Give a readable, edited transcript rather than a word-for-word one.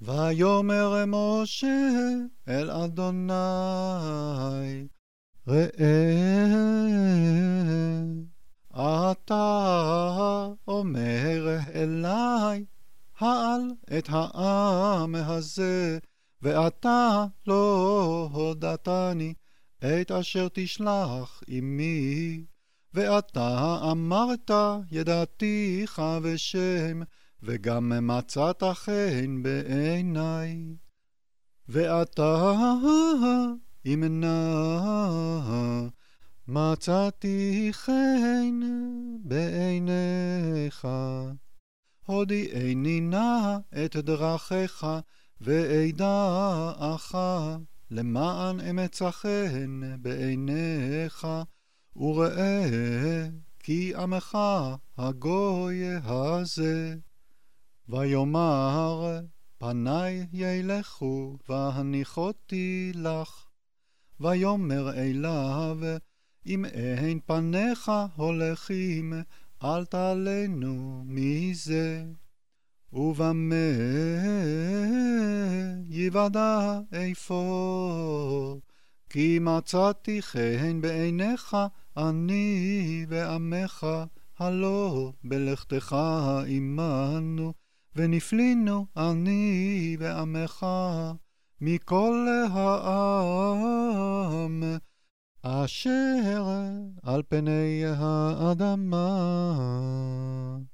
ויאמר משה אל אדוני, ראה, אתה אומר אלי, העל את העם הזה, ואתה לא הודעתני את אשר תשלח עמי. ואתה אמרת ידעתיך ושם, וגם מצאת חן בעיני. ואתה אמנה מצאתי חן בעיניך. הודיעני נא את דרכיך ואדעך, למען אמצא חן בעיניך. וראה כי עמך הגוי הזה. ויאמר פני ילכו והניחותי לך. ויאמר אליו, אם אין פניך הולכים, אל תעלנו מזה. ובמה יוודע אפוא, כי מצאתי חן בעיניך אני ועמך, הלא בלכתך עמנו, ונפלינו אני ועמך מכל העם אשר על פני האדמה.